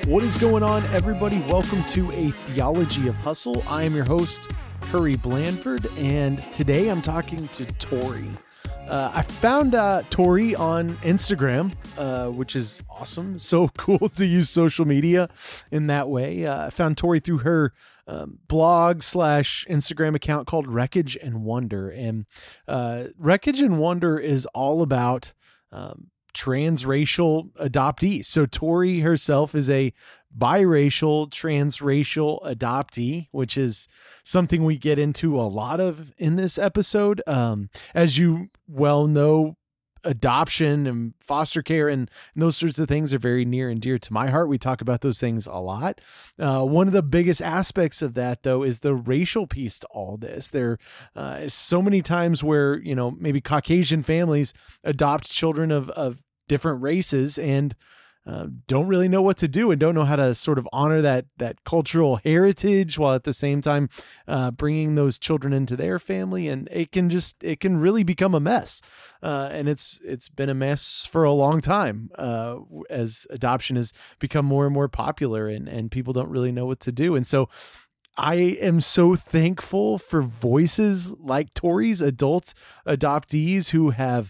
What is going on, everybody? Welcome to A Theology of Hustle. I am your host, Curry Blandford, and today I'm talking to Tori. I found Tori on Instagram, which is awesome. So cool to use social media in that way. I found Tori through her blog / Instagram account called Wreckage and Wonder. And Wreckage and Wonder is all about transracial adoptees. So Tori herself is a biracial, transracial adoptee, which is something we get into a lot of in this episode. As you well know, adoption and foster care and those sorts of things are very near and dear to my heart. We talk about those things a lot. One of the biggest aspects of that, though, is the racial piece to all this. There is so many times where, maybe Caucasian families adopt children of different races and don't really know what to do and don't know how to sort of honor that cultural heritage while at the same time bringing those children into their family. And it can really become a mess. And it's been a mess for a long time as adoption has become more and more popular and people don't really know what to do. And so I am so thankful for voices like Tori's, adult adoptees who have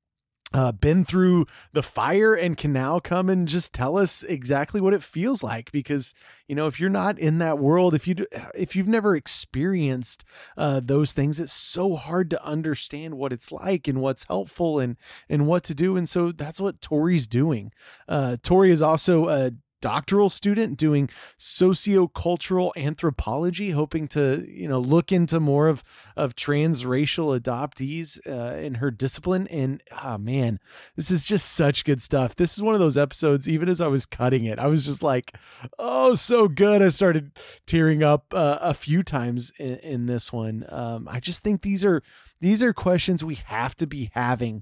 been through the fire and can now come and just tell us exactly what it feels like. Because, if you're not in that world, if you've never experienced those things, it's so hard to understand what it's like and what's helpful and what to do. And so that's what Tori's doing. Tori is also a doctoral student doing sociocultural anthropology, hoping to, look into more of transracial adoptees in her discipline. And man, this is just such good stuff. This is one of those episodes, even as I was cutting it, I was just like, oh, so good. I started tearing up a few times in this one. I just think these are questions we have to be having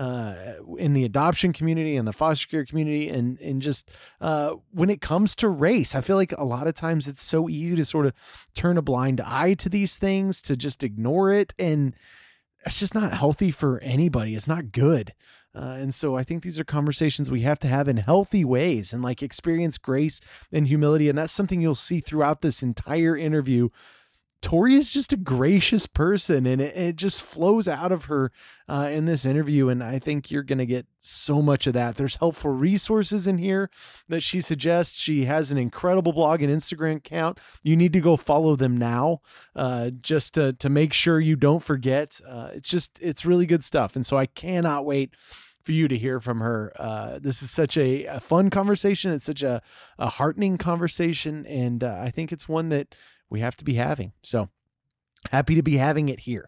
in the adoption community and the foster care community. And just when it comes to race, I feel like a lot of times it's so easy to sort of turn a blind eye to these things, to just ignore it. And it's just not healthy for anybody. It's not good. And so I think these are conversations we have to have in healthy ways and experience grace and humility. And that's something you'll see throughout this entire interview. Tori is just a gracious person, and it just flows out of her in this interview. And I think you're going to get so much of that. There's helpful resources in here that she suggests. She has an incredible blog and Instagram account. You need to go follow them now just to make sure you don't forget. It's really good stuff. And so I cannot wait for you to hear from her. This is such a fun conversation. It's such a heartening conversation. And I think it's one that we have to be having. So happy to be having it here.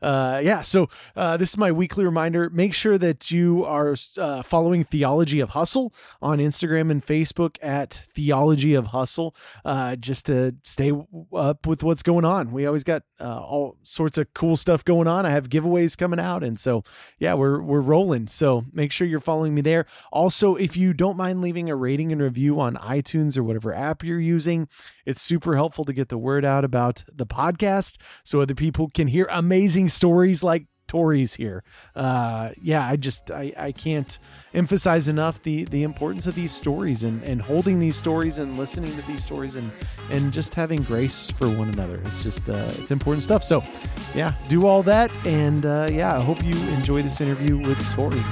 So this is my weekly reminder. Make sure that you are following Theology of Hustle on Instagram and Facebook at Theology of Hustle, just to stay up with what's going on. We always got all sorts of cool stuff going on. I have giveaways coming out. And so, we're rolling. So make sure you're following me there. Also, if you don't mind leaving a rating and review on iTunes or whatever app you're using, it's super helpful to get the word out about the podcast so other people can hear amazing stories like Tori's here. I can't emphasize enough the importance of these stories and holding these stories and listening to these stories and just having grace for one another. It's just, it's important stuff. So do all that. And I hope you enjoy this interview with Tori.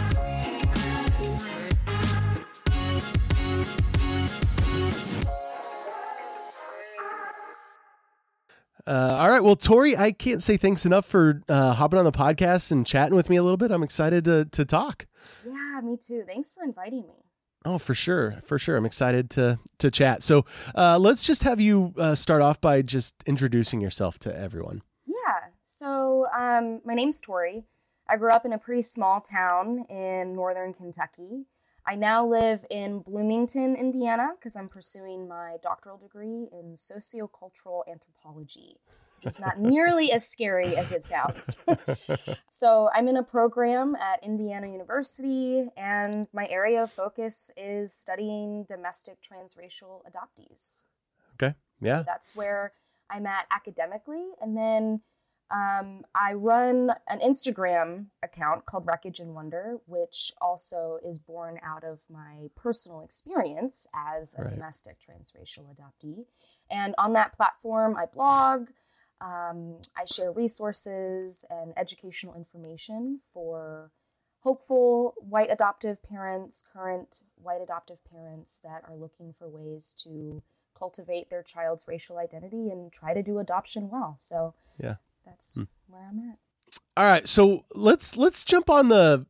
All right. Well, Tori, I can't say thanks enough for hopping on the podcast and chatting with me a little bit. I'm excited to talk. Yeah, me too. Thanks for inviting me. Oh, for sure. I'm excited to chat. So let's just have you start off by just introducing yourself to everyone. Yeah. So my name's Tori. I grew up in a pretty small town in northern Kentucky. I now live in Bloomington, Indiana, because I'm pursuing my doctoral degree in sociocultural anthropology. It's not nearly as scary as it sounds. So I'm in a program at Indiana University, and my area of focus is studying domestic transracial adoptees. Okay, So that's where I'm at academically. And then I run an Instagram account called Wreckage and Wonder, which also is born out of my personal experience as a domestic transracial adoptee. And on that platform, I blog, I share resources and educational information for hopeful white adoptive parents, current white adoptive parents that are looking for ways to cultivate their child's racial identity and try to do adoption well. So that's where I'm at. All right, so let's jump on the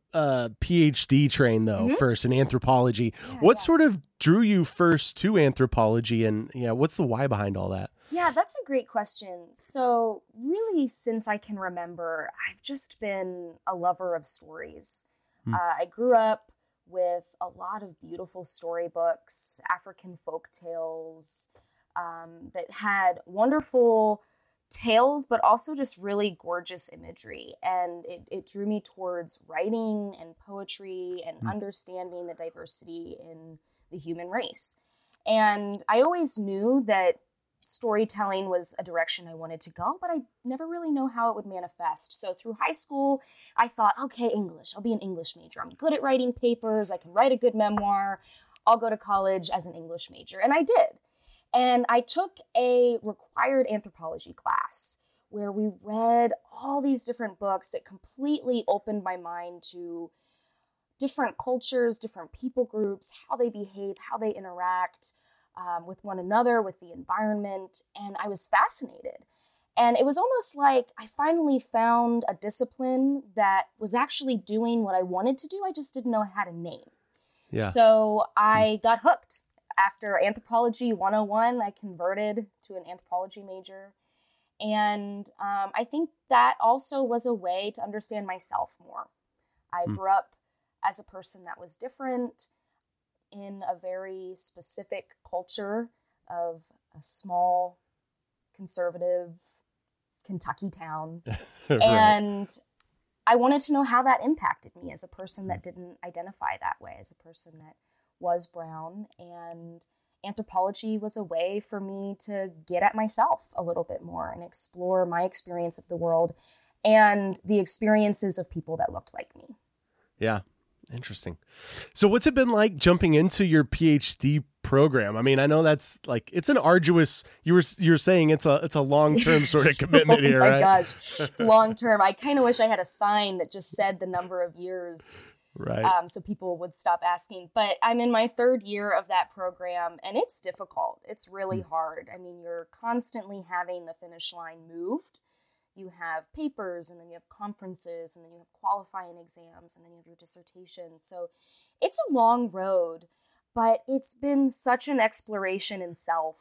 PhD train though first in anthropology. What sort of drew you first to anthropology, and what's the why behind all that? Yeah, that's a great question. So really, since I can remember, I've just been a lover of stories. I grew up with a lot of beautiful storybooks, African folk tales that had wonderful tales, but also just really gorgeous imagery. And it drew me towards writing and poetry and understanding the diversity in the human race. And I always knew that storytelling was a direction I wanted to go, but I never really know how it would manifest. So through high school, I thought, okay, English, I'll be an English major. I'm good at writing papers. I can write a good memoir. I'll go to college as an English major. And I did. And I took a required anthropology class where we read all these different books that completely opened my mind to different cultures, different people groups, how they behave, how they interact with one another, with the environment. And I was fascinated. And it was almost like I finally found a discipline that was actually doing what I wanted to do. I just didn't know how to name. Yeah. So I got hooked. After Anthropology 101, I converted to an anthropology major. And I think that also was a way to understand myself more. I grew up as a person that was different in a very specific culture of a small, conservative Kentucky town. Right. And I wanted to know how that impacted me as a person that didn't identify that way, as a person that was brown. And anthropology was a way for me to get at myself a little bit more and explore my experience of the world and the experiences of people that looked like me. Yeah. Interesting. So what's it been like jumping into your PhD program? I mean, I know that's like, it's an arduous, you're saying it's a long-term sort of commitment here, right? Oh my gosh. It's long-term. I kind of wish I had a sign that just said the number of years. Right. So people would stop asking. But I'm in my third year of that program, and it's difficult. It's really hard. I mean, you're constantly having the finish line moved. You have papers, and then you have conferences, and then you have qualifying exams, and then you have your dissertation. So it's a long road, but it's been such an exploration in self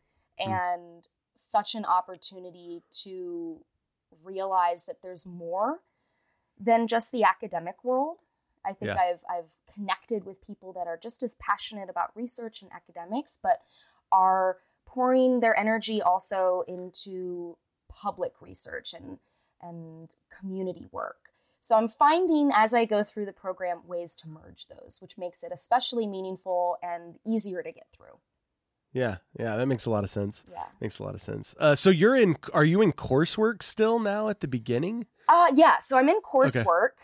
and such an opportunity to realize that there's more than just the academic world. I think I've connected with people that are just as passionate about research and academics, but are pouring their energy also into public research and community work. So I'm finding as I go through the program ways to merge those, which makes it especially meaningful and easier to get through. Yeah, that makes a lot of sense. Yeah, makes a lot of sense. So are you in coursework still now at the beginning? Yeah. So I'm in coursework,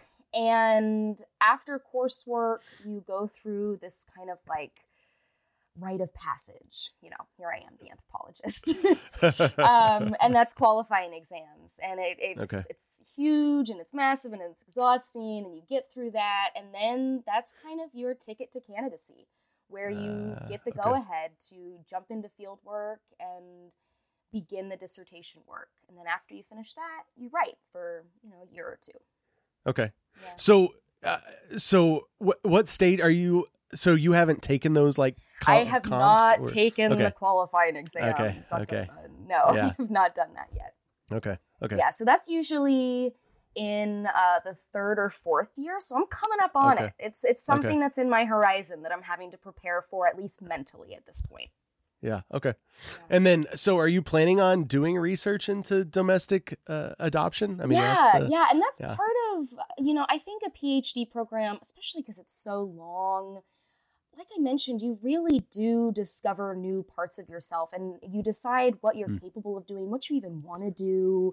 and after coursework, you go through this kind of like rite of passage. You know, here I am, the anthropologist, and that's qualifying exams, and it's huge and it's massive and it's exhausting, and you get through that, and then that's kind of your ticket to candidacy, where you get the go-ahead to jump into field work and begin the dissertation work. And then after you finish that, you write for, a year or two. Okay. Yeah. So what state are you? So you haven't taken those like I have not taken the qualifying exams. Okay. No, I have not done that yet. Okay. Yeah. So that's usually in the third or fourth year. So I'm coming up on it. It's something that's in my horizon that I'm having to prepare for, at least mentally at this point. Yeah. Okay. Yeah. And then, so are you planning on doing research into domestic adoption? I mean, and that's part of, I think a PhD program, especially because it's so long, like I mentioned, you really do discover new parts of yourself, and you decide what you're capable of doing, what you even want to do,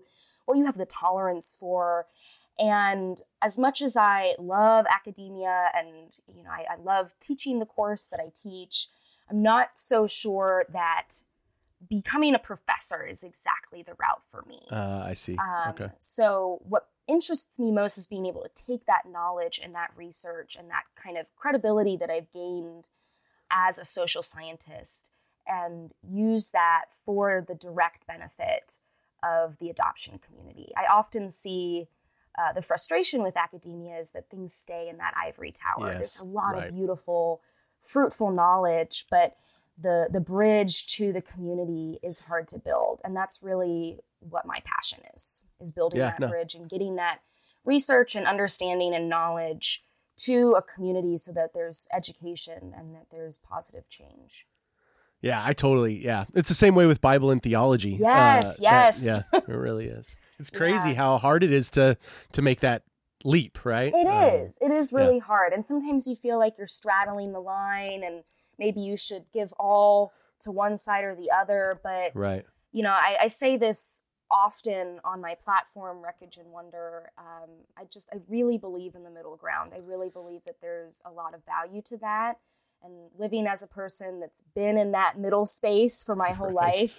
what you have the tolerance for. And as much as I love academia and, I love teaching the course that I teach, I'm not so sure that becoming a professor is exactly the route for me. I see. Okay. So what interests me most is being able to take that knowledge and that research and that kind of credibility that I've gained as a social scientist and use that for the direct benefit of the adoption community. I often see the frustration with academia is that things stay in that ivory tower. Yes, there's a lot right. of beautiful, fruitful knowledge, but the bridge to the community is hard to build. And that's really what my passion is building that bridge and getting that research and understanding and knowledge to a community so that there's education and that there's positive change. Yeah, it's the same way with Bible and theology. Yes. It really is. It's crazy how hard it is to make that leap, right? It is really hard. And sometimes you feel like you're straddling the line and maybe you should give all to one side or the other. But, right. I say this often on my platform, Wreckage and Wonder. I really believe in the middle ground. I really believe that there's a lot of value to that. And living as a person that's been in that middle space for my whole life,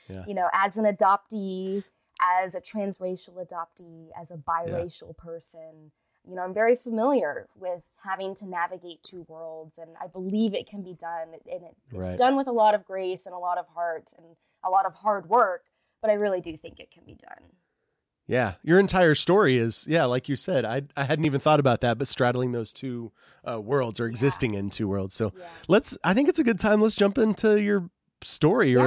as an adoptee, as a transracial adoptee, as a biracial person, I'm very familiar with having to navigate two worlds, and I believe it can be done. And it's done with a lot of grace and a lot of heart and a lot of hard work, but I really do think it can be done. Yeah, your entire story is, like you said, I hadn't even thought about that, but straddling those two worlds or existing in two worlds. So I think it's a good time. Let's jump into your story or,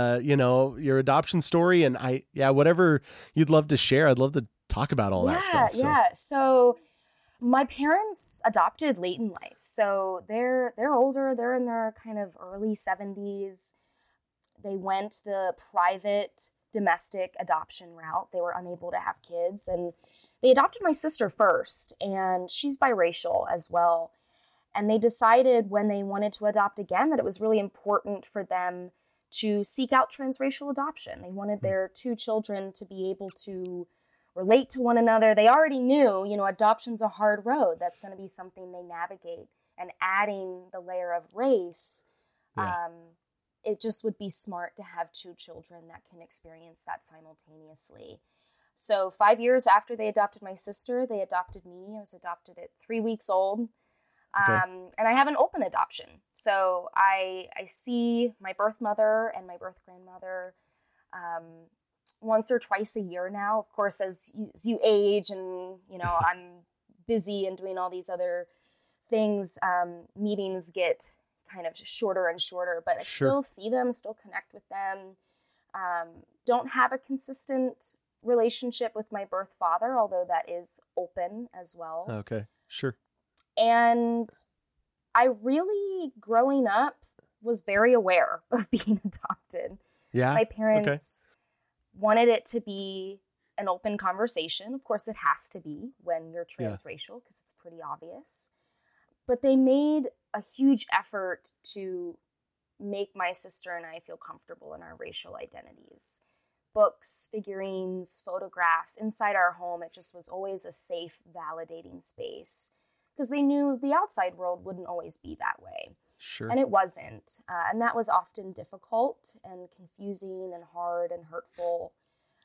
your adoption story. And whatever you'd love to share, I'd love to talk about all that stuff. So. Yeah. So my parents adopted late in life. So they're older. They're in their kind of early 70s. They went the private domestic adoption route. They were unable to have kids, and they adopted my sister first, and she's biracial as well. And they decided when they wanted to adopt again that it was really important for them to seek out transracial adoption. They wanted their two children to be able to relate to one another. They already knew, adoption's a hard road. That's going to be something they navigate. And adding the layer of race, it just would be smart to have two children that can experience that simultaneously. So 5 years after they adopted my sister, they adopted me. I was adopted at 3 weeks old. And I have an open adoption. So I see my birth mother and my birth grandmother once or twice a year now. Of course, as you age and, I'm busy and doing all these other things, meetings get kind of shorter and shorter, but I still see them, still connect with them. Don't have a consistent relationship with my birth father, although that is open as well. Okay, sure. And I really, growing up, was very aware of being adopted. Yeah. My parents wanted it to be an open conversation. Of course, it has to be when you're transracial because it's pretty obvious. But they made a huge effort to make my sister and I feel comfortable in our racial identities. Books, figurines, photographs inside our home. It just was always a safe, validating space because they knew the outside world wouldn't always be that way. Sure. And it wasn't. And that was often difficult and confusing and hard and hurtful.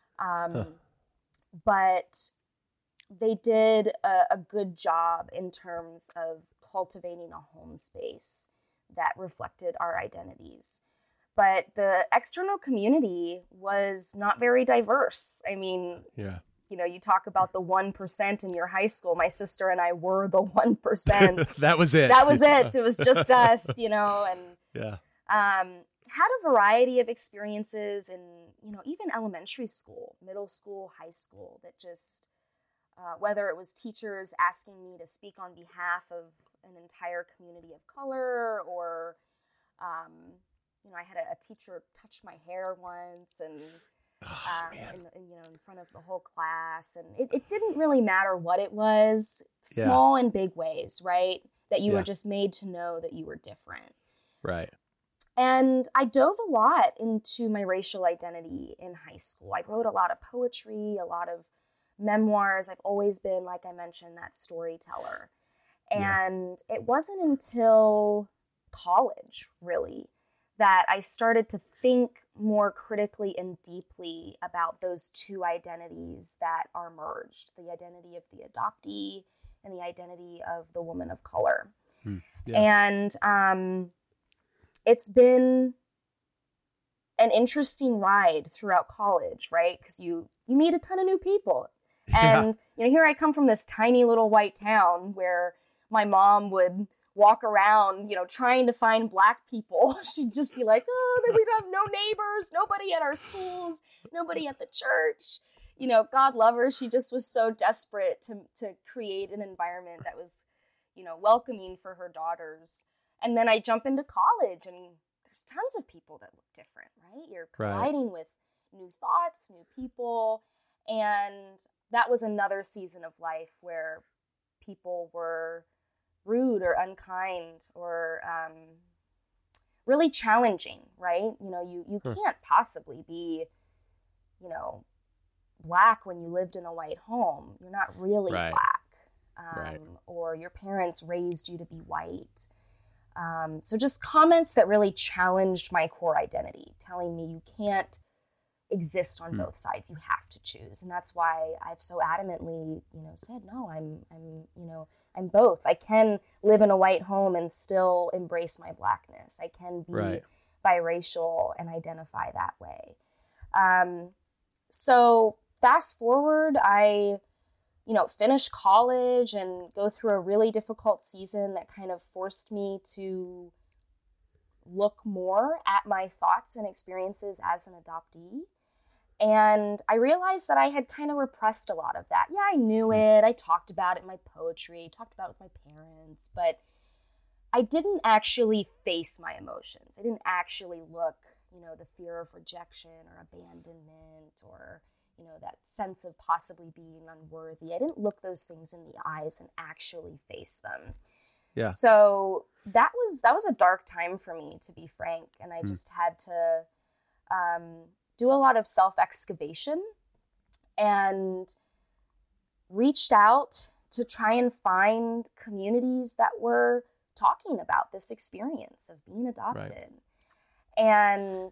But they did a good job in terms of cultivating a home space that reflected our identities. But the external community was not very diverse. I mean, you talk about the 1% in your high school. My sister and I were the 1%. That was it. That was it. It was just us, and had a variety of experiences in, even elementary school, middle school, high school, that just, whether it was teachers asking me to speak on behalf of an entire community of color, or, I had a teacher touch my hair once, and in front of the whole class, and it didn't really matter what it was, small and big ways, right? That you were just made to know that you were different. Right. And I dove a lot into my racial identity in high school. I wrote a lot of poetry, a lot of memoirs. I've always been, like I mentioned, that storyteller. And it wasn't until college, really, that I started to think more critically and deeply about those two identities that are merged, the identity of the adoptee and the identity of the woman of color. And it's been an interesting ride throughout college, right? Because you meet a ton of new people. And, here I come from this tiny little white town where my mom would walk around, trying to find Black people. She'd just be like, oh, we have no neighbors, nobody at our schools, nobody at the church. God love her. She just was so desperate to create an environment that was, welcoming for her daughters. And then I jump into college and there's tons of people that look different, right? You're colliding with new thoughts, new people. And that was another season of life where people were rude or unkind or really challenging, right? You can't possibly be, Black when you lived in a white home. You're not really Black. Or your parents raised you to be white. So just comments that really challenged my core identity, telling me you can't exist on both sides. You have to choose. And that's why I've so adamantly, said, no, I'm both. I can live in a white home and still embrace my Blackness. I can be biracial and identify that way. So fast forward, I finish college and go through a really difficult season that kind of forced me to look more at my thoughts and experiences as an adoptee. And I realized that I had kind of repressed a lot of that. Yeah, I knew it. I talked about it in my poetry, talked about it with my parents, but I didn't actually face my emotions. I didn't actually look, the fear of rejection or abandonment or that sense of possibly being unworthy. I didn't look those things in the eyes and actually face them. Yeah. So that was a dark time for me, to be frank. And I just had to do a lot of self-excavation and reached out to try and find communities that were talking about this experience of being adopted. And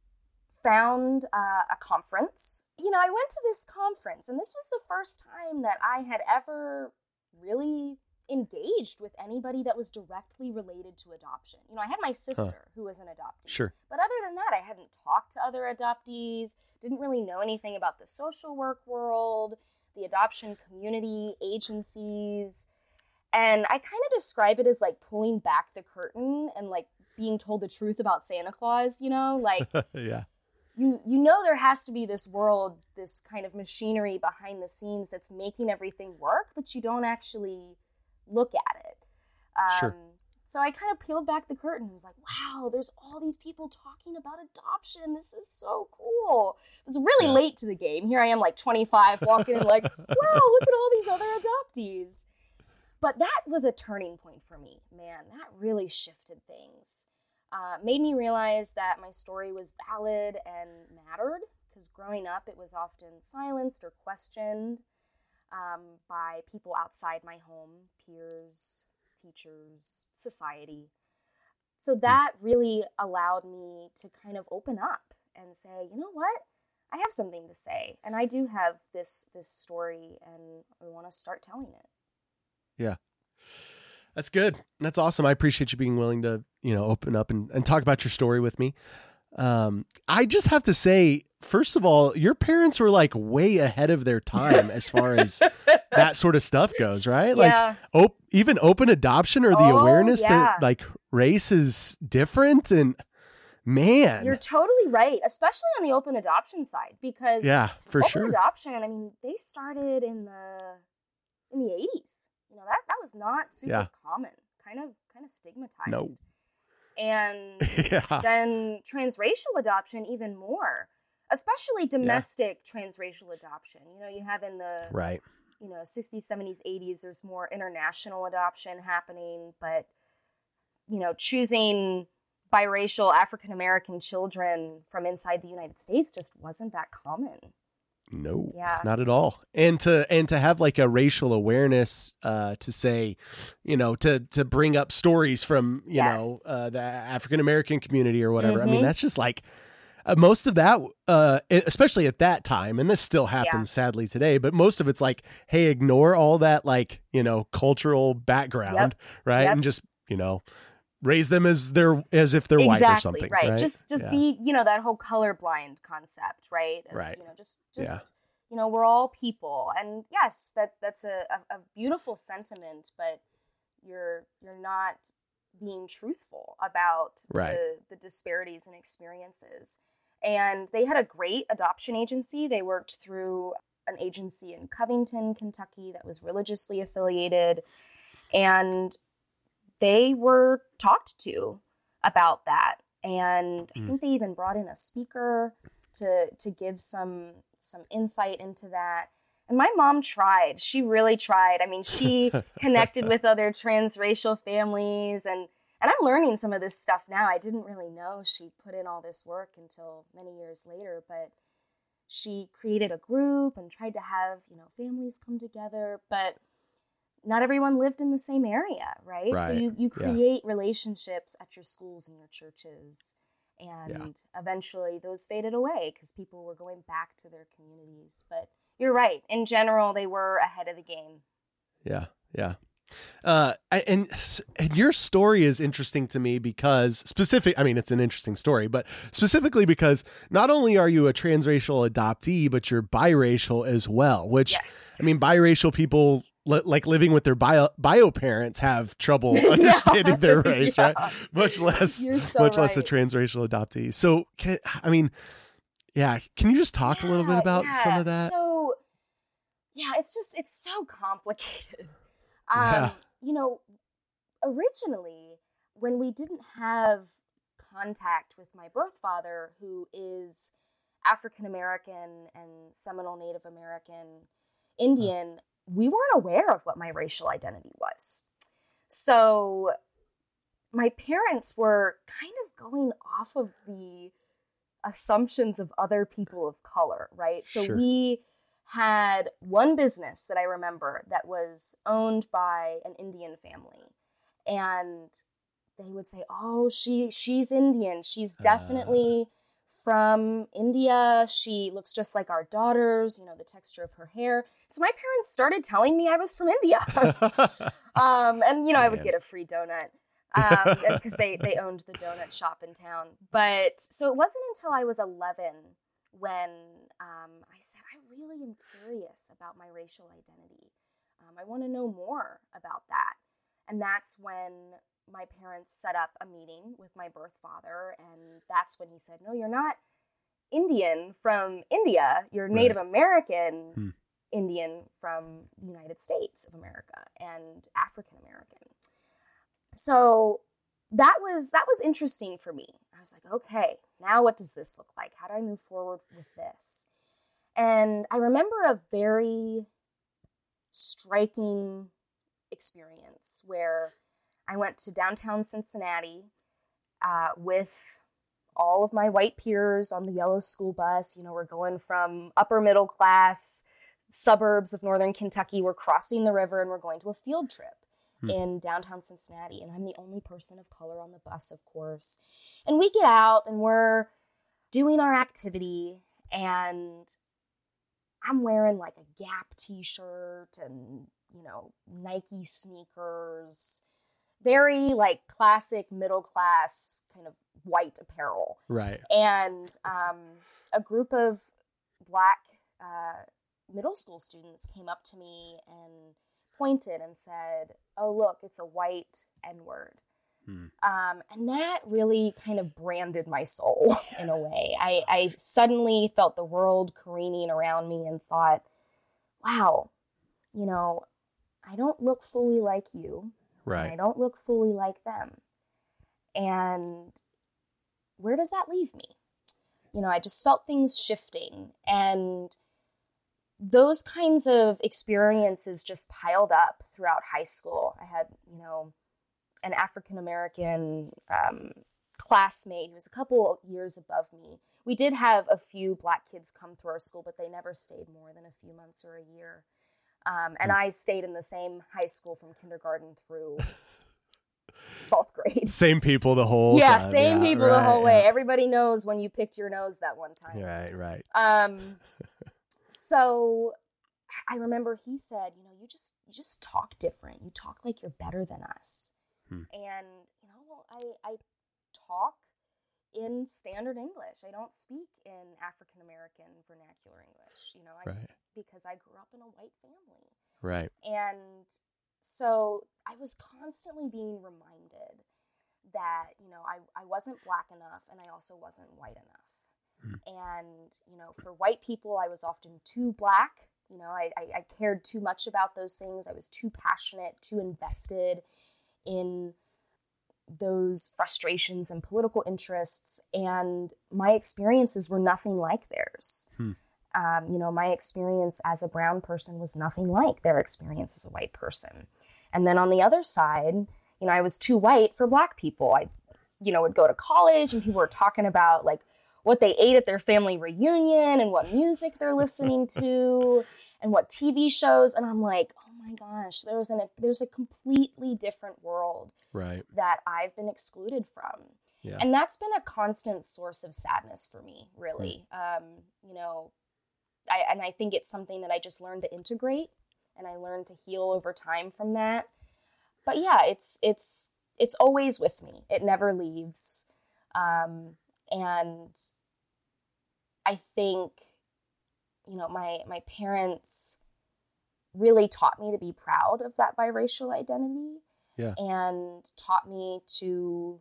found a conference. I went to this conference, and this was the first time that I had ever really engaged with anybody that was directly related to adoption. I had my sister who was an adoptee. Sure. But other than that, I hadn't talked to other adoptees, didn't really know anything about the social work world, the adoption community, agencies. And I kind of describe it as like pulling back the curtain and like being told the truth about Santa Claus, like yeah. There has to be this world, this kind of machinery behind the scenes that's making everything work, but you don't actually look at it. Sure. So I kind of peeled back the curtain and was like, wow, there's all these people talking about adoption. This is so cool. It was really late to the game. Here I am like 25 walking in like, wow, look at all these other adoptees. But that was a turning point for me. Man, that really shifted things. Made me realize that my story was valid and mattered, because growing up it was often silenced or questioned by people outside my home, peers, teachers, society. So that really allowed me to kind of open up and say, you know what? I have something to say, and I do have this story, and I want to start telling it. Yeah. That's good. That's awesome. I appreciate you being willing to, open up and talk about your story with me. I just have to say, first of all, your parents were like way ahead of their time as far as that sort of stuff goes, right? Yeah. Like even open adoption or the awareness that like race is different. And man, you're totally right, especially on the open adoption side, because open adoption, they started in the 80s. That was not super common, kind of stigmatized. No. And then transracial adoption even more, especially domestic transracial adoption. You have in the 60s, 70s, 80s, there's more international adoption happening, but choosing biracial African American children from inside the United States just wasn't that common. No, Yeah. not at all. And to have like a racial awareness, to say, to bring up stories from, Yes. The African American community or whatever. I mean, Mhm. that's just like most of that, especially at that time, and this still happens sadly today, but most of it's like, hey, ignore all that, like, cultural background, right? Yep. And just, raise them as if they're white or something. Right. Right. Just be, that whole colorblind concept, right? Of, Right. We're all people. And yes, that's a beautiful sentiment, but you're not being truthful about the disparities and experiences. And they had a great adoption agency. They worked through an agency in Covington, Kentucky that was religiously affiliated. And they were talked to about that. And I think they even brought in a speaker to give some insight into that. And my mom tried. She really tried. I mean, she connected with other transracial families, and I'm learning some of this stuff now. I didn't really know she put in all this work until many years later, but she created a group and tried to have, families come together, but not everyone lived in the same area, right? So you create relationships at your schools and your churches, and eventually those faded away because people were going back to their communities. But you're right. In general, they were ahead of the game. Yeah. Yeah. And your story is interesting to me because it's an interesting story, but specifically because not only are you a transracial adoptee, but you're biracial as well, which, biracial people like living with their bio parents have trouble understanding their race, right? Much less a transracial adoptee. So, can you just talk a little bit about some of that? So, it's so complicated. Originally, when we didn't have contact with my birth father, who is African American and Seminole Native American Indian, we weren't aware of what my racial identity was. So my parents were kind of going off of the assumptions of other people of color, right? So we had one business that I remember that was owned by an Indian family. And they would say, oh, she's Indian. She's definitely from India. She looks just like our daughters, the texture of her hair. So my parents started telling me I was from India. I would get a free donut because they owned the donut shop in town. But so it wasn't until I was 11 when I said, I really am curious about my racial identity. I want to know more about that. And that's when my parents set up a meeting with my birth father. And that's when he said, no, you're not Indian from India. You're Native American Indian from the United States of America and African American. So that was interesting for me. I was like, okay, now what does this look like? How do I move forward with this? And I remember a very striking experience where I went to downtown Cincinnati with all of my white peers on the yellow school bus. We're going from upper middle class suburbs of northern Kentucky. We're crossing the river and we're going to a field trip in downtown Cincinnati. And I'm the only person of color on the bus, of course. And we get out and we're doing our activity, and I'm wearing like a Gap t-shirt and, Nike sneakers, very like classic middle class kind of white apparel. Right. And a group of Black middle school students came up to me and pointed and said, oh, look, it's a white N-word. And that really kind of branded my soul in a way. I suddenly felt the world careening around me and thought, wow, I don't look fully like you. Right. I don't look fully like them. And where does that leave me? I just felt things shifting. And those kinds of experiences just piled up throughout high school. I had, an African-American classmate who was a couple years above me. We did have a few Black kids come through our school, but they never stayed more than a few months or a year. And I stayed in the same high school from kindergarten through 12th grade. Same people the whole time. Same people the whole way. Everybody knows when you picked your nose that one time. Right. So I remember he said, you just talk different. You talk like you're better than us. And, I talk in standard English. I don't speak in African American vernacular English, because I grew up in a white family. Right. And so I was constantly being reminded that, I wasn't Black enough and I also wasn't white enough. And, for white people, I was often too Black. I cared too much about those things. I was too passionate, too invested in those frustrations and political interests. And my experiences were nothing like theirs. My experience as a brown person was nothing like their experience as a white person. And then on the other side, I was too white for Black people. I, would go to college and people were talking about like what they ate at their family reunion and what music they're listening to and what TV shows. And I'm like, oh my gosh, there's a completely different world that I've been excluded from. Yeah. And that's been a constant source of sadness for me, really. I think it's something that I just learned to integrate and I learned to heal over time from that. But yeah, it's always with me. It never leaves. And I think, my parents really taught me to be proud of that biracial identity. Yeah. And taught me to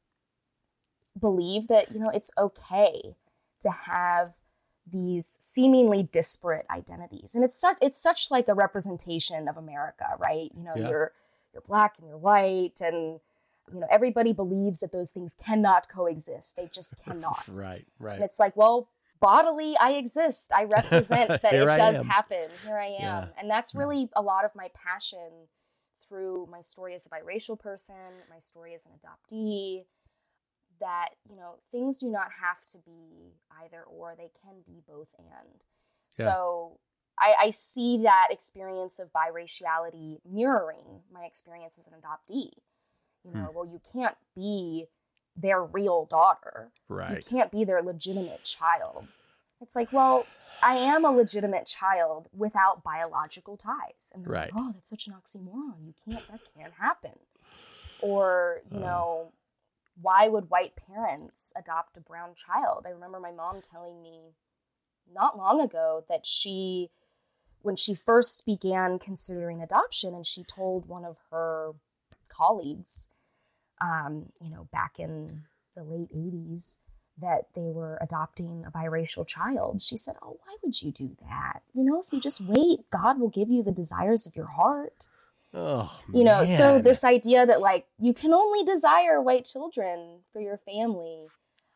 believe that, it's okay to have these seemingly disparate identities. And it's such like a representation of America, right? You're Black and you're white and, everybody believes that those things cannot coexist. They just cannot. Right. And it's like, well, bodily, I exist. I represent that it does happen. Here I am. Yeah. And that's really a lot of my passion through my story as a biracial person, my story as an adoptee, that, things do not have to be either or, they can be both and. Yeah. So I see that experience of biraciality mirroring my experience as an adoptee. Well, you can't be their real daughter. Right. You can't be their legitimate child. It's like, well, I am a legitimate child without biological ties. And they're like, oh, that's such an oxymoron. That can't happen. Or, why would white parents adopt a brown child? I remember my mom telling me not long ago that when she first began considering adoption, and she told one of her colleagues, back in the late 80s, that they were adopting a biracial child. She said, oh, why would you do that? If you just wait, God will give you the desires of your heart. Oh, man. So this idea that like you can only desire white children for your family,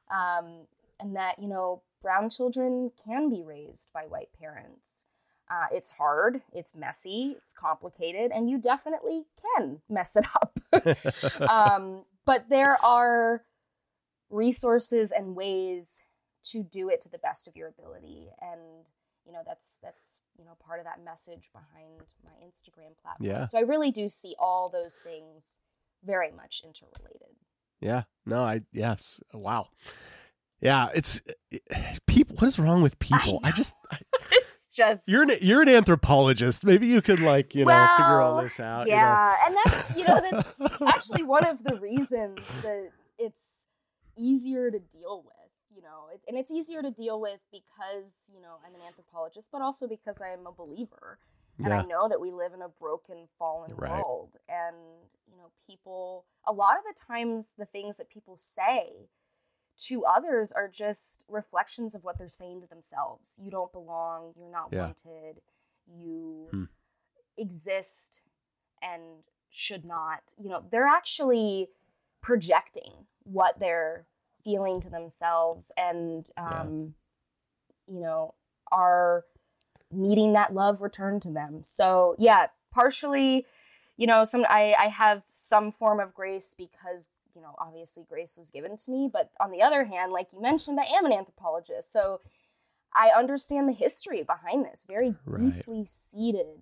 and that, brown children can be raised by white parents. It's hard, it's messy, it's complicated, and you definitely can mess it up. But there are resources and ways to do it to the best of your ability. And, that's part of that message behind my Instagram platform. Yeah. So I really do see all those things very much interrelated. Yeah. No, yes. Wow. Yeah. It's people. What is wrong with people? It's just you're an anthropologist. Maybe you could figure all this out. Yeah. And that's actually one of the reasons that it's easier to deal with. And it's easier to deal with because, I'm an anthropologist, but also because I'm a believer. And I know that we live in a broken, fallen world. And, people, a lot of the times the things that people say to others are just reflections of what they're saying to themselves. You don't belong. You're not wanted. You exist and should not. They're actually projecting what they're feeling to themselves and, are needing that love returned to them. So partially, I have some form of grace because, obviously grace was given to me. But on the other hand, like you mentioned, I am an anthropologist. So I understand the history behind this, very deeply seated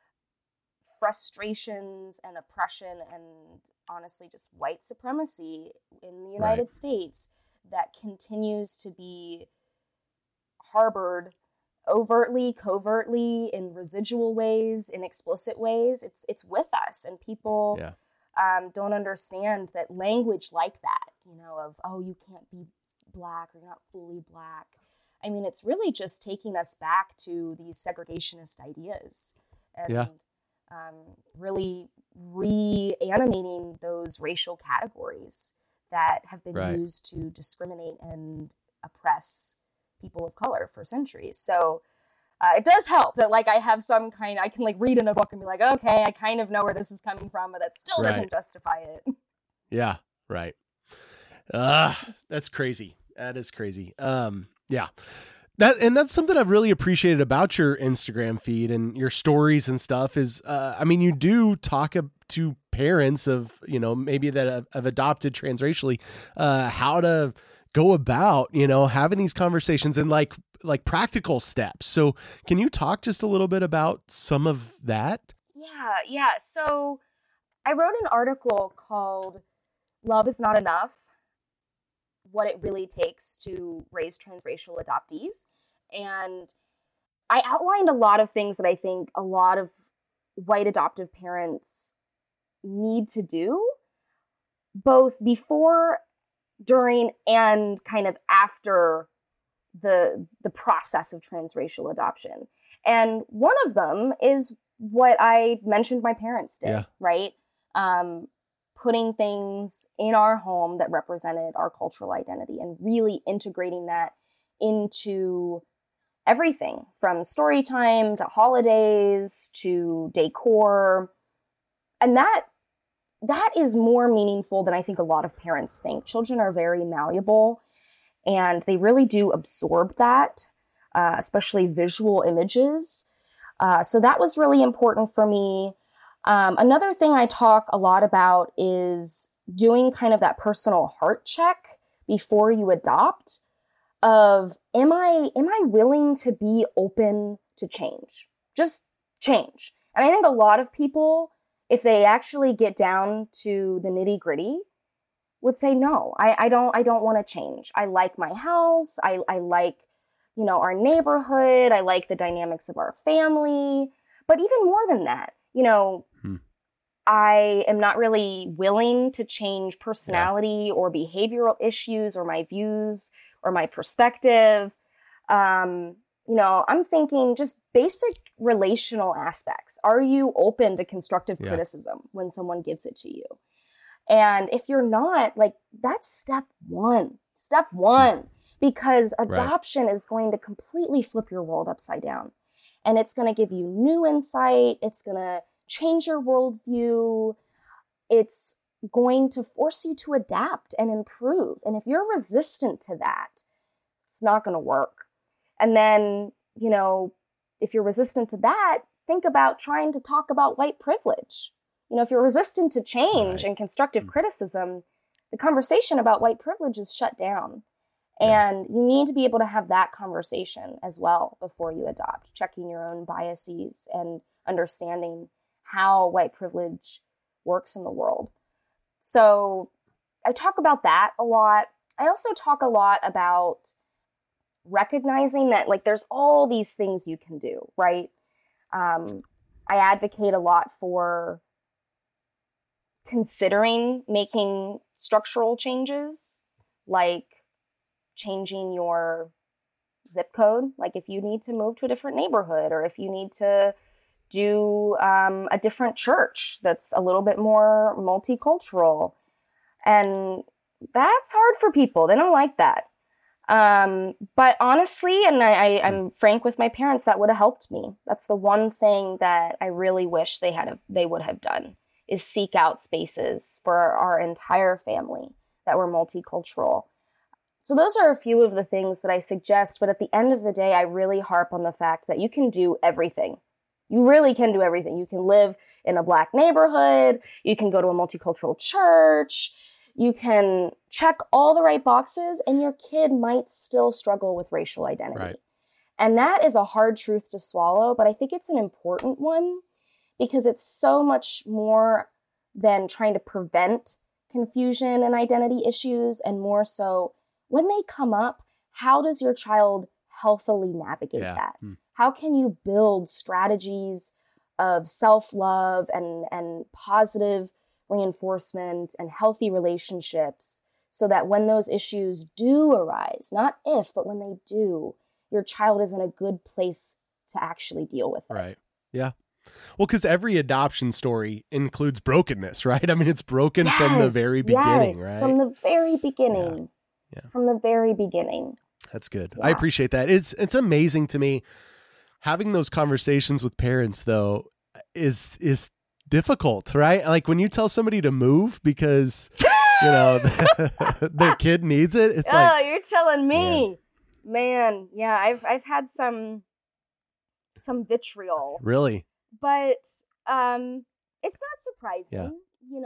frustrations and oppression and honestly just white supremacy in the United States that continues to be harbored overtly, covertly, in residual ways, in explicit ways. It's with us, and people don't understand that language like that, of, oh, you can't be Black or you're not fully Black. I mean, it's really just taking us back to these segregationist ideas and really reanimating those racial categories that have been used to discriminate and oppress people of color for centuries. So it does help that like I have I can like read in a book and be like, okay, I kind of know where this is coming from, but that still doesn't justify it. Yeah. Right. That's crazy. That is crazy. Yeah. That's something I've really appreciated about your Instagram feed and your stories and stuff is, you do talk to parents of, maybe that have adopted transracially, how to go about, having these conversations and like practical steps. So can you talk just a little bit about some of that? Yeah. So I wrote an article called Love is Not Enough: What It Really Takes to Raise Transracial Adoptees. And I outlined a lot of things that I think a lot of white adoptive parents need to do, both before, during, and kind of after the process of transracial adoption. And one of them is what I mentioned my parents did, right? Putting things in our home that represented our cultural identity and really integrating that into everything from story time to holidays to decor. And that is more meaningful than I think a lot of parents think. Children are very malleable and they really do absorb that, especially visual images. So that was really important for me. Another thing I talk a lot about is doing kind of that personal heart check before you adopt of, am I willing to be open to change? Just change. And I think a lot of people, if they actually get down to the nitty gritty, would say, no, I don't want to change. I like my house. I like, our neighborhood. I like the dynamics of our family. But even more than that, I am not really willing to change personality or behavioral issues or my views or my perspective. I'm thinking just basic relational aspects. Are you open to constructive criticism when someone gives it to you? And if you're not, like, that's step one, because adoption is going to completely flip your world upside down. And it's going to give you new insight. It's going to change your worldview. It's going to force you to adapt and improve. And if you're resistant to that, it's not going to work. And then, if you're resistant to that, think about trying to talk about white privilege. If you're resistant to change and constructive criticism, the conversation about white privilege is shut down. And you need to be able to have that conversation as well before you adopt, checking your own biases and understanding how white privilege works in the world. So I talk about that a lot. I also talk a lot about recognizing that, like, there's all these things you can do, right? I advocate a lot for considering making structural changes, like changing your zip code. Like if you need to move to a different neighborhood, or if you need to do a different church that's a little bit more multicultural. And that's hard for people. They don't like that. But honestly, and I'm frank with my parents, that would have helped me. That's the one thing that I really wish they would have done, is seek out spaces for our entire family that were multicultural. So those are a few of the things that I suggest. But at the end of the day, I really harp on the fact that you can do everything. You really can do everything. You can live in a Black neighborhood. You can go to a multicultural church. You can check all the right boxes and your kid might still struggle with racial identity. Right. And that is a hard truth to swallow, but I think it's an important one because it's so much more than trying to prevent confusion and identity issues, and more so when they come up, how does your child healthily navigate that? How can you build strategies of self-love and positive reinforcement and healthy relationships so that when those issues do arise, not if, but when they do, your child is in a good place to actually deal with it. Right. Yeah. Well, because every adoption story includes brokenness, right? I mean, it's broken from the very beginning, right? From the very beginning. Yeah. From the very beginning. That's good. Yeah. I appreciate that. It's amazing to me. Having those conversations with parents, though, is difficult, right? Like when you tell somebody to move because, their kid needs it, it's like, you're telling me. Man, yeah, I've had some vitriol. Really? But it's not surprising,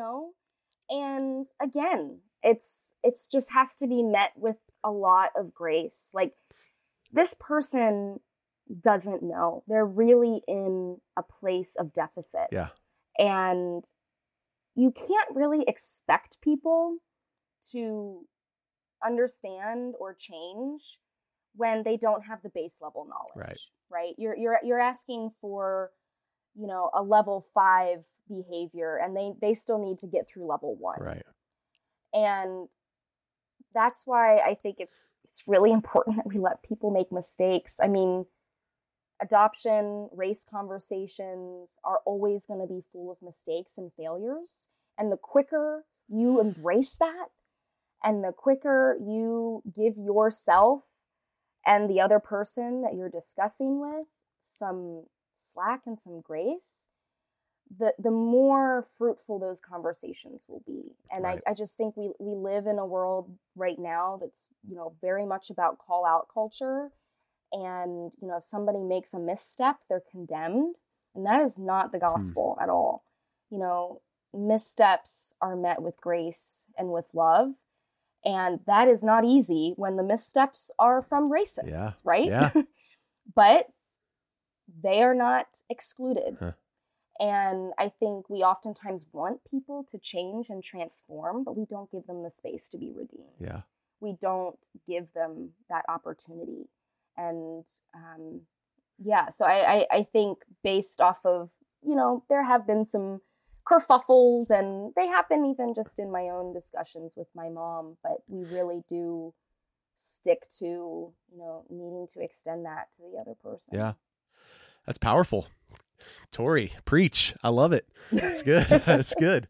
And again, it's just has to be met with a lot of grace. Like, this person doesn't know. They're really in a place of deficit. Yeah. And you can't really expect people to understand or change when they don't have the base level knowledge. Right? You're asking for, a level 5 behavior, and they still need to get through level 1. Right. And that's why I think it's really important that we let people make mistakes. I mean, adoption, race conversations are always going to be full of mistakes and failures. And the quicker you embrace that, and the quicker you give yourself and the other person that you're discussing with some slack and some grace, the more fruitful those conversations will be. And Right. I just think we live in a world right now that's, very much about call out culture. And, if somebody makes a misstep, they're condemned. And that is not the gospel at all. Missteps are met with grace and with love. And that is not easy when the missteps are from racists, right? Yeah. But they are not excluded. Huh. And I think we oftentimes want people to change and transform, but we don't give them the space to be redeemed. Yeah. We don't give them that opportunity. And so I think based off of, there have been some kerfuffles, and they happen even just in my own discussions with my mom, but we really do stick to, needing to extend that to the other person. Yeah. That's powerful. Tori, preach. I love it. It's good. It's good.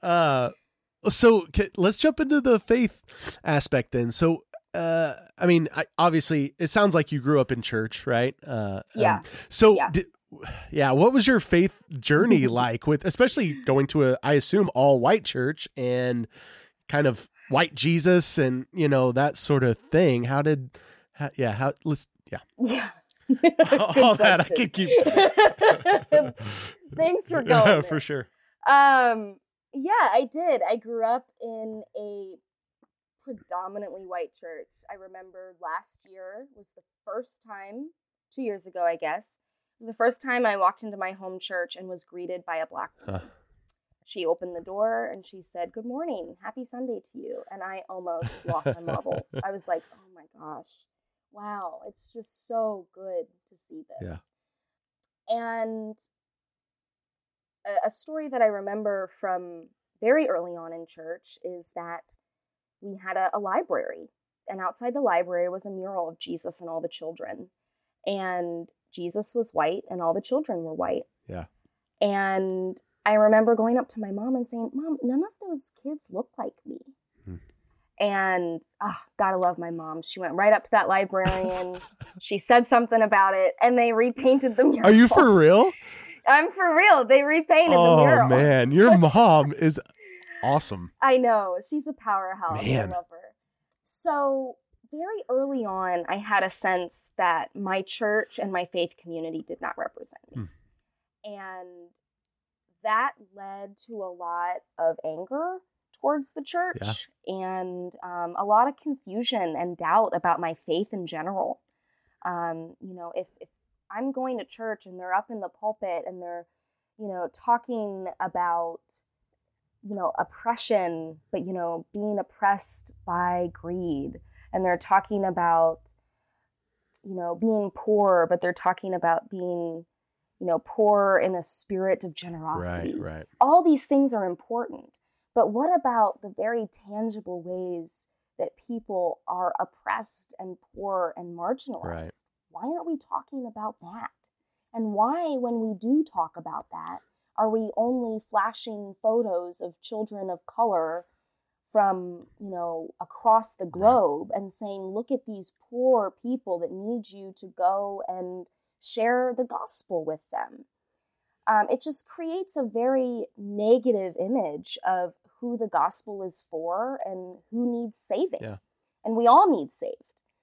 So let's jump into the faith aspect then. So, obviously it sounds like you grew up in church, right? Yeah. What was your faith journey like, with especially going to I assume all white church and kind of white Jesus and, that sort of thing? Yeah. All that I could keep. Thanks for going. For sure. Yeah, I did. I grew up in a predominantly white church. I remember last year was the first time, 2 years ago, I guess, it was the first time I walked into my home church and was greeted by a Black woman. She opened the door and she said, "Good morning, happy Sunday to you." And I almost lost my marbles. I was like, oh my gosh, wow, it's just so good to see this. Yeah. And a story that I remember from very early on in church is that we had a library, and outside the library was a mural of Jesus and all the children. And Jesus was white and all the children were white. Yeah. And I remember going up to my mom and saying, "Mom, none of those kids look like me." And gotta love my mom. She went right up to that librarian. She said something about it, and they repainted the mural. Are you for real? I'm for real. They repainted the mural. Oh man, your mom is awesome. I know. She's a powerhouse. Man. I love her. So very early on, I had a sense that my church and my faith community did not represent me. And that led to a lot of anger towards the church and a lot of confusion and doubt about my faith in general. If I'm going to church and they're up in the pulpit and they're, talking about, oppression, but, being oppressed by greed, and they're talking about, being poor, but they're talking about being, poor in a spirit of generosity. Right. All these things are important. But what about the very tangible ways that people are oppressed and poor and marginalized? Right. Why aren't we talking about that? And why, when we do talk about that, are we only flashing photos of children of color from, across the globe and saying, look at these poor people that need you to go and share the gospel with them? It just creates a very negative image of who the gospel is for and who needs saving. Yeah. And we all need saved.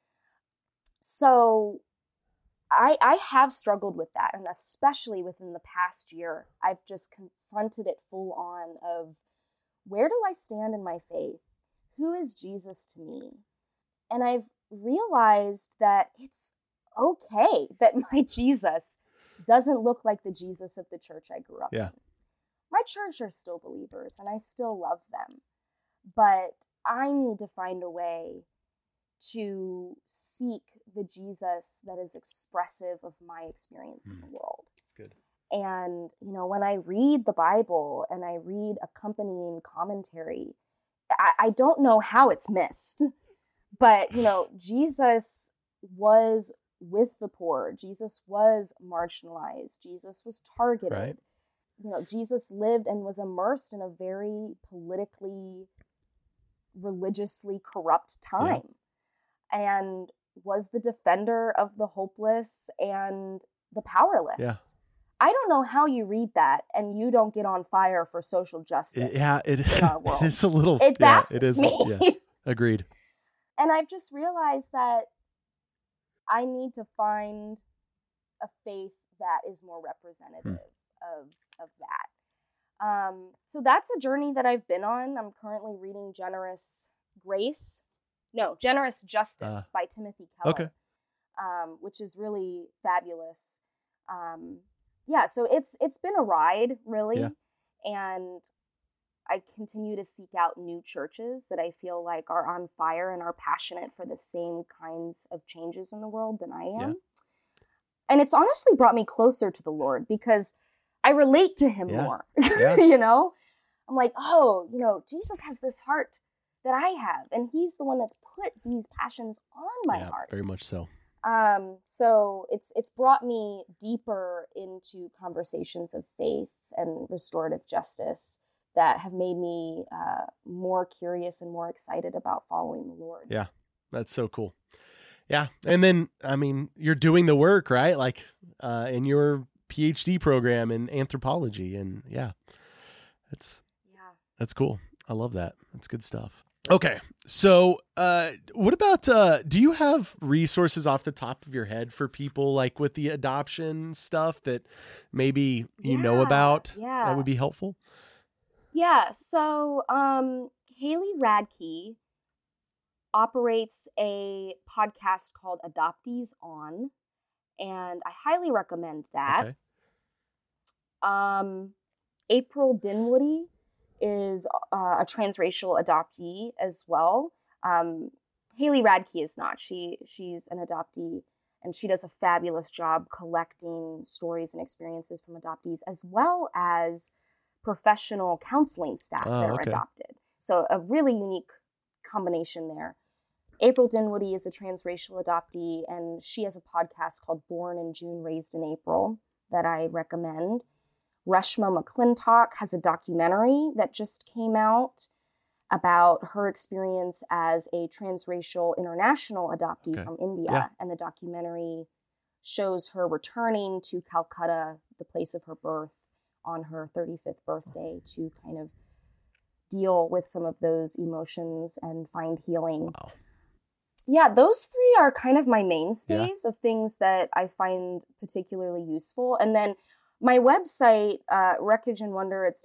So I have struggled with that. And especially within the past year, I've just confronted it full on of, where do I stand in my faith? Who is Jesus to me? And I've realized that it's okay that my Jesus doesn't look like the Jesus of the church I grew up in. My church are still believers and I still love them. But I need to find a way to seek the Jesus that is expressive of my experience in the world. That's good. And, when I read the Bible and I read accompanying commentary, I don't know how it's missed. But, Jesus was with the poor. Jesus was marginalized. Jesus was targeted. Right. Jesus lived and was immersed in a very politically, religiously corrupt time. And was the defender of the hopeless and the powerless. Yeah. I don't know how you read that and you don't get on fire for social justice. In our world. It is a little. It baffles me. Yes, agreed. And I've just realized that I need to find a faith that is more representative of that. So that's a journey that I've been on. I'm currently reading Generous Justice by Timothy Keller, which is really fabulous. So it's been a ride, really, and I continue to seek out new churches that I feel like are on fire and are passionate for the same kinds of changes in the world than I am. Yeah. And it's honestly brought me closer to the Lord because I relate to him more. Yeah. I'm like, Jesus has this heart that I have, and he's the one that's put these passions on my heart. Very much so. So it's brought me deeper into conversations of faith and restorative justice that have made me more curious and more excited about following the Lord. Yeah, that's so cool. Yeah, and then you're doing the work, right? Like in your PhD program in anthropology, and that's cool. I love that. That's good stuff. Okay. So, what about, do you have resources off the top of your head for people like with the adoption stuff that maybe you know about that would be helpful? Yeah. So, Haley Radke operates a podcast called Adoptees On, and I highly recommend that. Okay. April Dinwoody is a transracial adoptee as well. Haley Radke is not. She's an adoptee, and she does a fabulous job collecting stories and experiences from adoptees, as well as professional counseling staff that are adopted. So a really unique combination there. April Dinwoody is a transracial adoptee, and she has a podcast called Born in June, Raised in April that I recommend. Reshma McClintock has a documentary that just came out about her experience as a transracial international adoptee from India. Yeah. And the documentary shows her returning to Calcutta, the place of her birth, on her 35th birthday to kind of deal with some of those emotions and find healing. Wow. Yeah, those three are kind of my mainstays of things that I find particularly useful. And then My website, Wreckage and Wonder, it's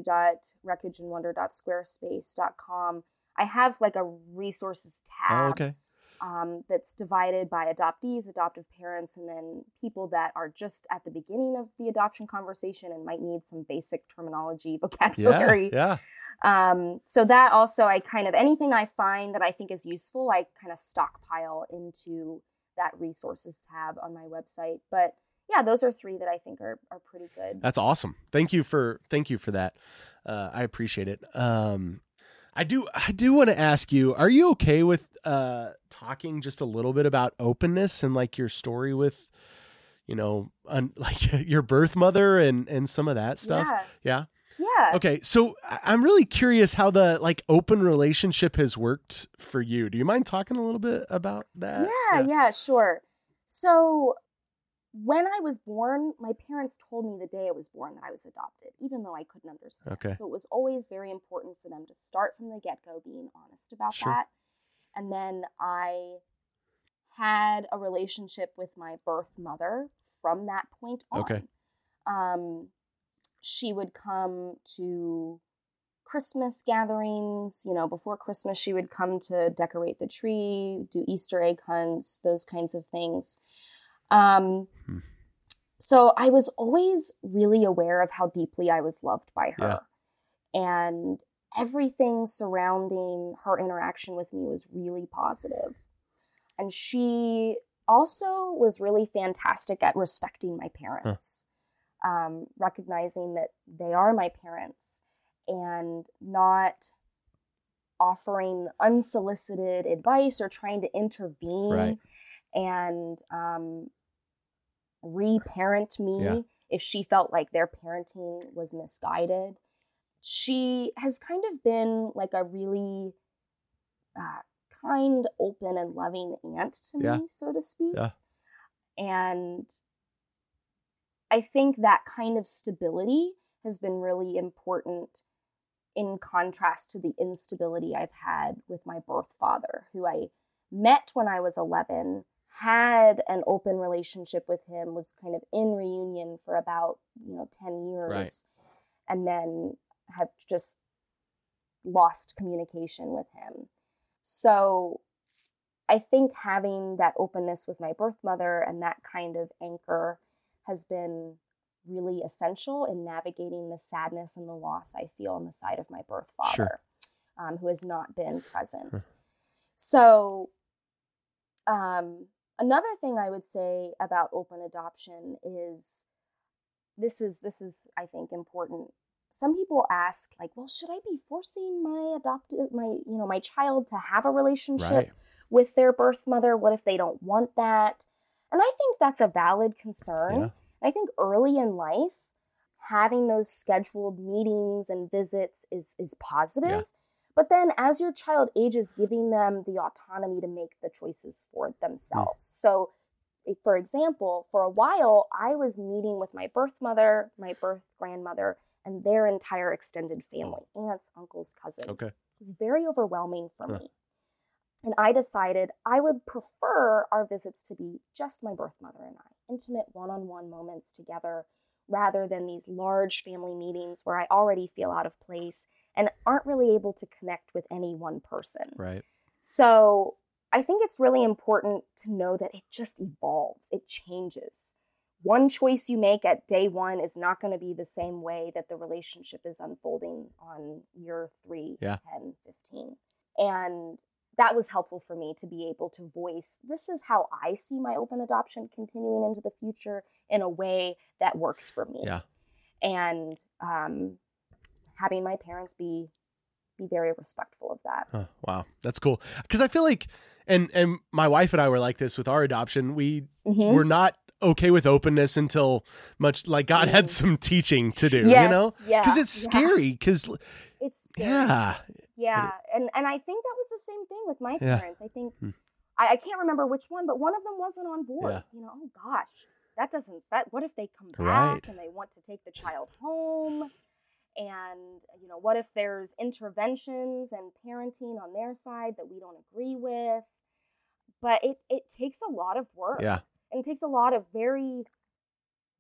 www.wreckageandwonder.squarespace.com. I have like a resources tab. Oh, okay. That's divided by adoptees, adoptive parents, and then people that are just at the beginning of the adoption conversation and might need some basic terminology, vocabulary. Yeah. So that also, I kind of, anything I find that I think is useful, I kind of stockpile into that resources tab on my website. But yeah, those are 3 that I think are pretty good. That's awesome. Thank you for that. I appreciate it. I do want to ask you, are you okay with talking just a little bit about openness and like your story with, like your birth mother and some of that stuff? Yeah. Yeah. Okay. So I'm really curious how the like open relationship has worked for you. Do you mind talking a little bit about that? Yeah, sure. So when I was born, my parents told me the day I was born that I was adopted, even though I couldn't understand. Okay. So it was always very important for them to start from the get-go being honest about that. And then I had a relationship with my birth mother from that point on. Okay. She would come to Christmas gatherings. Before Christmas, she would come to decorate the tree, do Easter egg hunts, those kinds of things. So I was always really aware of how deeply I was loved by her. And everything surrounding her interaction with me was really positive. And she also was really fantastic at respecting my parents, recognizing that they are my parents and not offering unsolicited advice or trying to intervene and reparent me if she felt like their parenting was misguided. She has kind of been like a really kind, open, and loving aunt to me, so to speak. And I think that kind of stability has been really important in contrast to the instability I've had with my birth father, who I met when I was 11, had an open relationship with him, was kind of in reunion for about 10 years, and then have just lost communication with him. So I think having that openness with my birth mother and that kind of anchor has been really essential in navigating the sadness and the loss I feel on the side of my birth father, who has not been present. So another thing I would say about open adoption is this is I think important. Some people ask, like, well, should I be forcing my child to have a relationship with their birth mother? What if they don't want that? And I think that's a valid concern. I think early in life, having those scheduled meetings and visits is positive. But then as your child ages, giving them the autonomy to make the choices for themselves. So, for example, for a while, I was meeting with my birth mother, my birth grandmother, and their entire extended family, aunts, uncles, cousins. It was very overwhelming for me. And I decided I would prefer our visits to be just my birth mother and I, intimate one-on-one moments together, rather than these large family meetings where I already feel out of place and aren't really able to connect with any one person. So I think it's really important to know that it just evolves. It changes. One choice you make at day one is not going to be the same way that the relationship is unfolding on year 3, 10, 15. And that was helpful for me to be able to voice, this is how I see my open adoption continuing into the future in a way that works for me. And having my parents be very respectful of that. Wow. That's cool. Because I feel like, and my wife and I were like this with our adoption. We were not okay with openness until much like God had some teaching to do, because it's scary. Because it's scary. And I think that was the same thing with my parents. I think I can't remember which one, but one of them wasn't on board. Oh gosh, what if they come back and they want to take the child home? And, what if there's interventions and parenting on their side that we don't agree with? But it takes a lot of work. And it takes a lot of very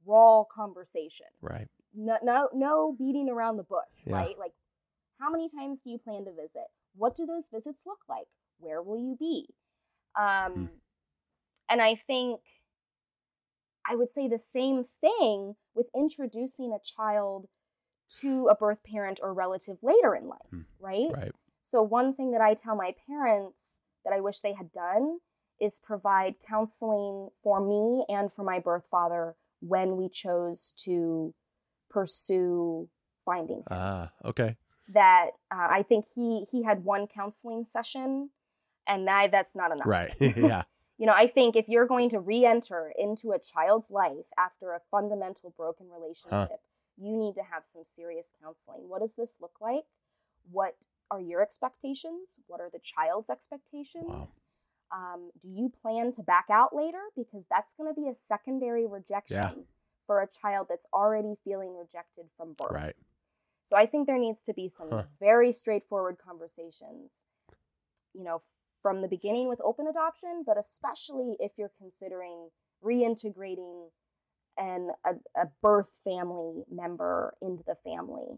raw conversation. Right. No beating around the bush, Yeah. right? Like, how many times do you plan to visit? What do those visits look like? Where will you be? And I think I would say the same thing with introducing a child to a birth parent or relative later in life, right? Right. So one thing that I tell my parents that I wish they had done is provide counseling for me and for my birth father when we chose to pursue finding him. Okay. That I think he had one counseling session, and that's not enough. Right. Yeah. I think if you're going to re-enter into a child's life after a fundamental broken relationship, you need to have some serious counseling. What does this look like? What are your expectations? What are the child's expectations? Wow. Do you plan to back out later? Because that's going to be a secondary rejection for a child that's already feeling rejected from birth. Right. So I think there needs to be some very straightforward conversations, from the beginning with open adoption, but especially if you're considering reintegrating a birth family member into the family.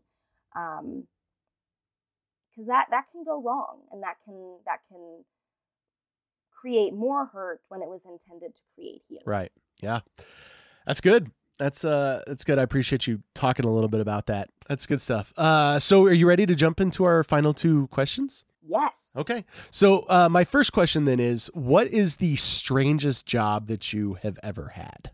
Because that can go wrong, and that can create more hurt when it was intended to create healing. Right. Yeah. That's good. That's good. I appreciate you talking a little bit about that. That's good stuff. So are you ready to jump into our final two questions? Yes. Okay. So my first question then is, what is the strangest job that you have ever had?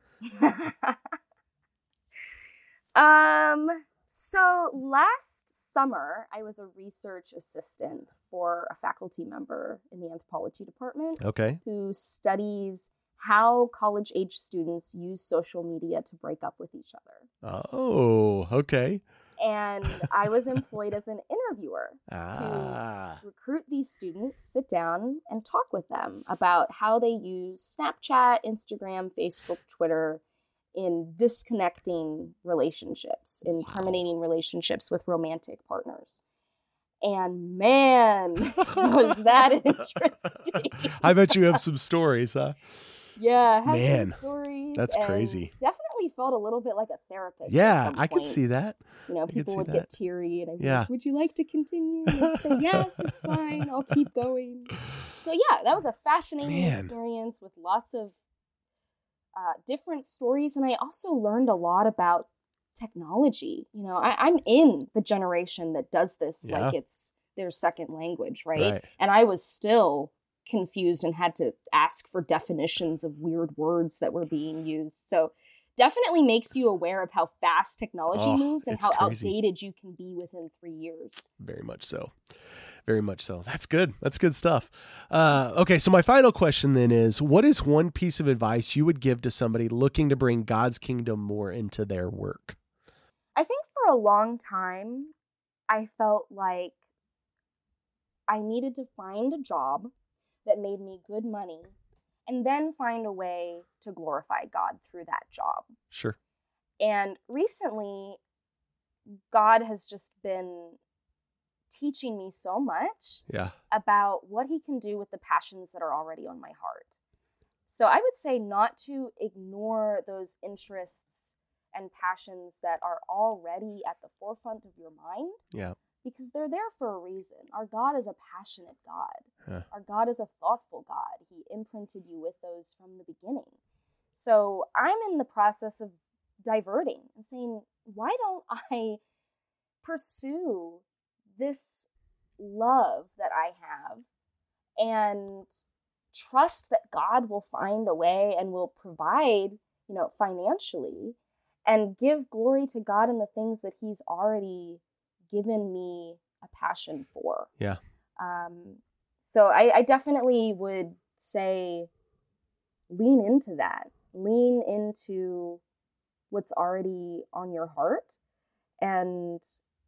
So last summer, I was a research assistant for a faculty member in the anthropology department. Okay. Who studies how college-age students use social media to break up with each other. Oh, okay. And I was employed as an interviewer to recruit these students, sit down, and talk with them about how they use Snapchat, Instagram, Facebook, Twitter in disconnecting relationships, in terminating relationships with romantic partners. And man, was that interesting. I bet you have some stories, huh? Yeah, I have some stories. That's crazy. Definitely felt a little bit like a therapist. Yeah, I could see that. People would get teary, and I'd be like, would you like to continue? And I'd say, yes, it's fine. I'll keep going. So yeah, that was a fascinating experience with lots of different stories. And I also learned a lot about technology. I'm in the generation that does this like it's their second language, right? And I was still confused and had to ask for definitions of weird words that were being used. So definitely makes you aware of how fast technology moves and how outdated you can be within 3 years. Very much so. Very much so. That's good. That's good stuff. Okay, so my final question then is, what is one piece of advice you would give to somebody looking to bring God's kingdom more into their work? I think for a long time, I felt like I needed to find a job that made me good money and then find a way to glorify God through that job. Sure. And recently, God has just been teaching me so much about what he can do with the passions that are already on my heart. So I would say not to ignore those interests and passions that are already at the forefront of your mind. Yeah. Because they're there for a reason. Our God is a passionate God. Our God is a thoughtful God. He imprinted you with those from the beginning. So I'm in the process of diverting and saying, why don't I pursue this love that I have and trust that God will find a way and will provide, financially, and give glory to God in the things that he's already given me a passion for. Yeah. So I definitely would say lean into that. Lean into what's already on your heart and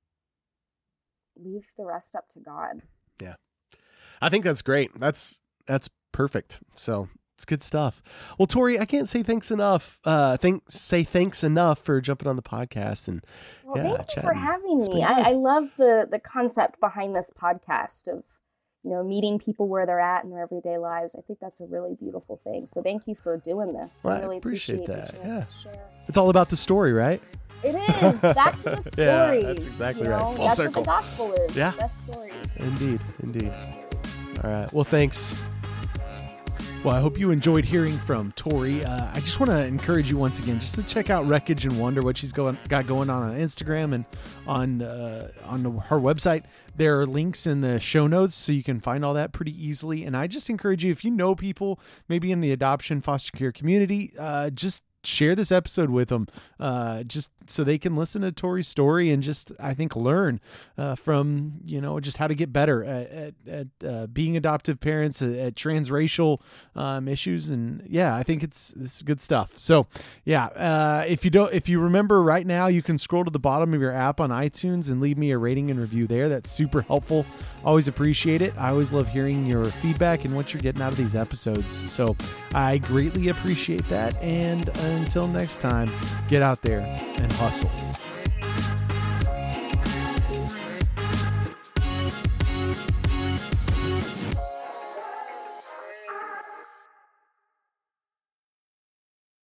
leave the rest up to God. Yeah. I think that's great. That's perfect. So it's good stuff. Well, Tori, I can't say thanks enough. Say thanks enough for jumping on the podcast and thank you for having me. I love the concept behind this podcast of, meeting people where they're at in their everyday lives. I think that's a really beautiful thing. So thank you for doing this. Well, I really appreciate that. the chance to share. It's all about the story, right? It is. Back to the stories. Yeah, that's exactly right. Full That's circle. what the gospel is. Yeah. The best story. Indeed. All right. Well, thanks. Well, I hope you enjoyed hearing from Tori. I just want to encourage you once again just to check out Wreckage and Wonder, what she's got going on Instagram and on her website. There are links in the show notes, so you can find all that pretty easily. And I just encourage you, if you know people maybe in the adoption foster care community, just share this episode with them, just so they can listen to Tori's story and just, I think, learn from, just how to get better at being adoptive parents, at transracial issues. And yeah, I think this is good stuff. So yeah, if you remember right now, you can scroll to the bottom of your app on iTunes and leave me a rating and review there. That's super helpful. Always appreciate it. I always love hearing your feedback and what you're getting out of these episodes. So I greatly appreciate that. And until next time, get out there and hustle.